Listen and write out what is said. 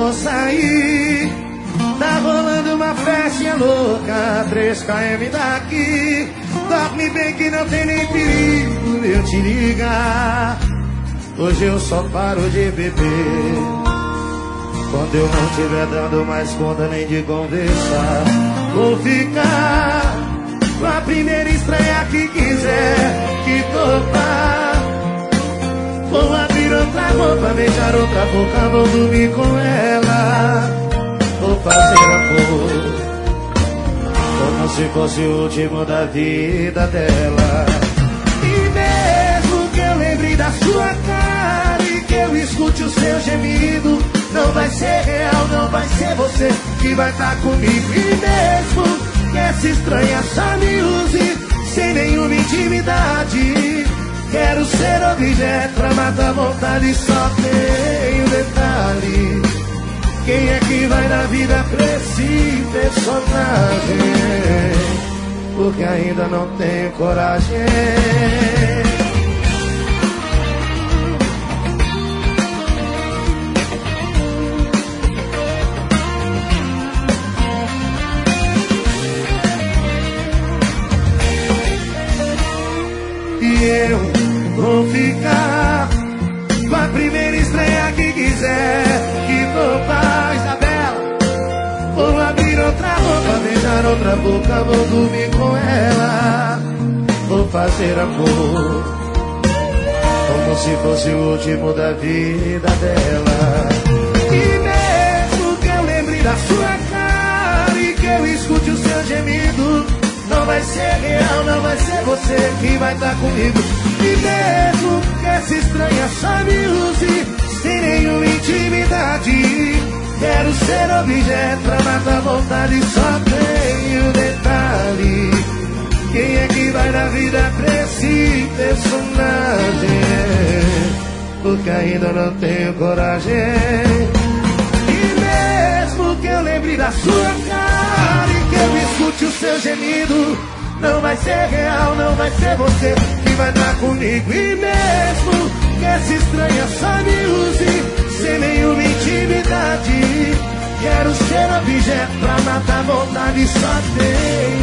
vou sair. Tá rolando uma festinha louca, 3 km daqui. Dorme bem que não tem nem perigo eu te ligar. Hoje eu só paro de beber quando eu não tiver dando mais conta nem de conversar. Vou ficar com a primeira estranha que quiser que topar. Vou abrir outra roupa, beijar outra boca, vou dormir com ela. Vou fazer amor como se fosse o último da vida dela. E mesmo que eu lembre da sua cara e que eu escute o seu gemido, não vai ser real, não vai ser você que vai estar comigo. E mesmo que essa estranha só me use sem nenhuma intimidade, quero ser objeto pra matar a vontade. Só tem um detalhe: quem é que vai na vida pra esse personagem? Porque ainda não tenho coragem. E eu vou ficar com a primeira estranha que quiser que topar, Isabela. Vou abrir outra boca, beijar outra boca, vou dormir com ela. Vou fazer amor como se fosse o último da vida dela. E mesmo que eu lembre da sua cara e que eu escute o seu gemido, não vai ser real, não vai ser você que vai estar comigo. E mesmo que essa estranha só me use sem nenhuma intimidade, quero ser objeto pra matar a vontade. Só tem um detalhe: quem é que vai na vida pra esse personagem? Porque ainda não tenho coragem. E mesmo que eu lembre da sua cara e que eu escute o seu gemido, não vai ser real, não vai ser você que vai estar comigo. E mesmo que essa estranha só me use sem nenhuma intimidade, quero ser objeto pra matar a vontade. Só tem